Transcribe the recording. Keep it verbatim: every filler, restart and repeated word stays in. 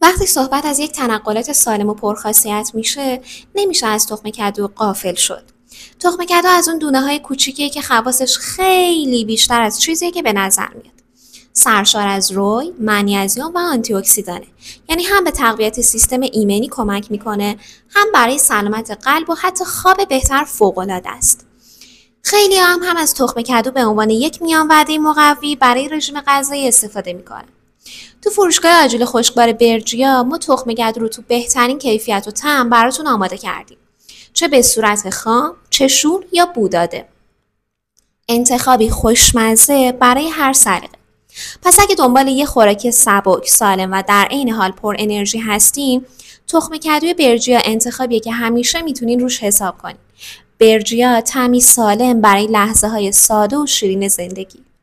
وقتی صحبت از یک تنقلات سالم و پرخاصیت میشه، نمیشه از تخم کدو غافل شد. تخم کدو از اون دونه های کوچیکیه که خواصش خیلی بیشتر از چیزیه که به نظر میاد. سرشار از روی، منیزیم و آنتی اکسیدانه. یعنی هم به تقویت سیستم ایمنی کمک میکنه، هم برای سلامت قلب و حتی خواب بهتر فوق‌العاده است. خیلی هم هم از تخم کدو به عنوان یک میان وعده مقوی برای رژیم غذایی استفاده میکنن. تو فروشگاه آجیل خشکبار برجیا ما تخم کدو رو تو بهترین کیفیت و طعم براتون آماده کردیم. چه به صورت خام، چه شور یا بوداده. انتخابی خوشمزه برای هر سلیقه. پس اگه دنبال یه خوراک سبک، سالم و در عین حال پر انرژی هستین، تخم کدوی برجیا انتخابیه که همیشه میتونین روش حساب کنین. برجیا طعمی سالم برای لحظه های ساده و شیرین زندگی.